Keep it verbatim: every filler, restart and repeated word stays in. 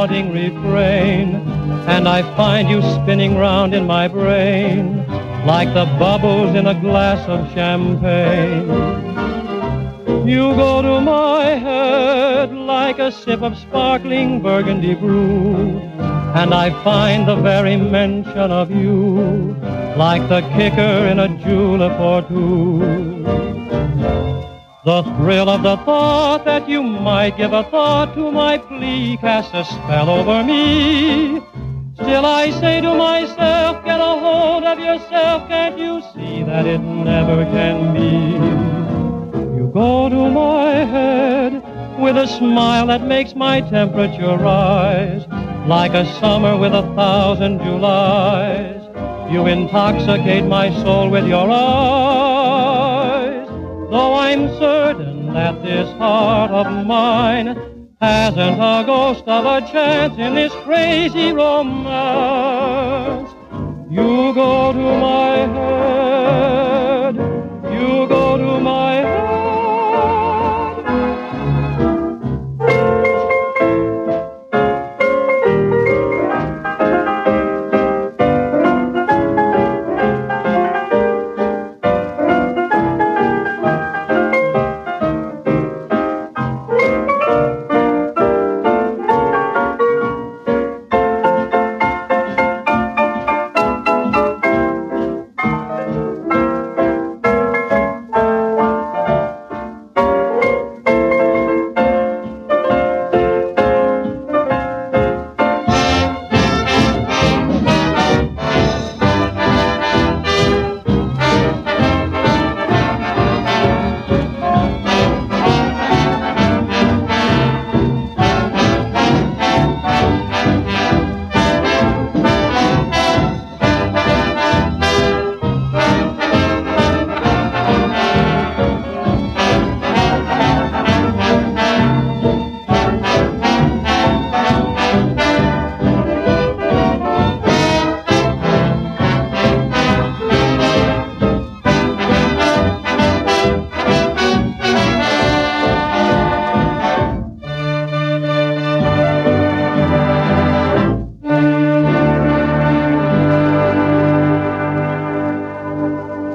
haunting refrain, and I find you spinning round in my brain like the bubbles in a glass of champagne. You go to my head like a sip of sparkling burgundy brew, and I find the very mention of you like the kicker in a julep or two. The thrill of the thought that you might give a thought to my plea casts a spell over me. Still I say to myself, get a hold of yourself, can't you see that it never can be? You go to my head with a smile that makes my temperature rise like a summer with a thousand Julys. You intoxicate my soul with your eyes, though I'm certain that this heart of mine hasn't a ghost of a chance in this crazy romance.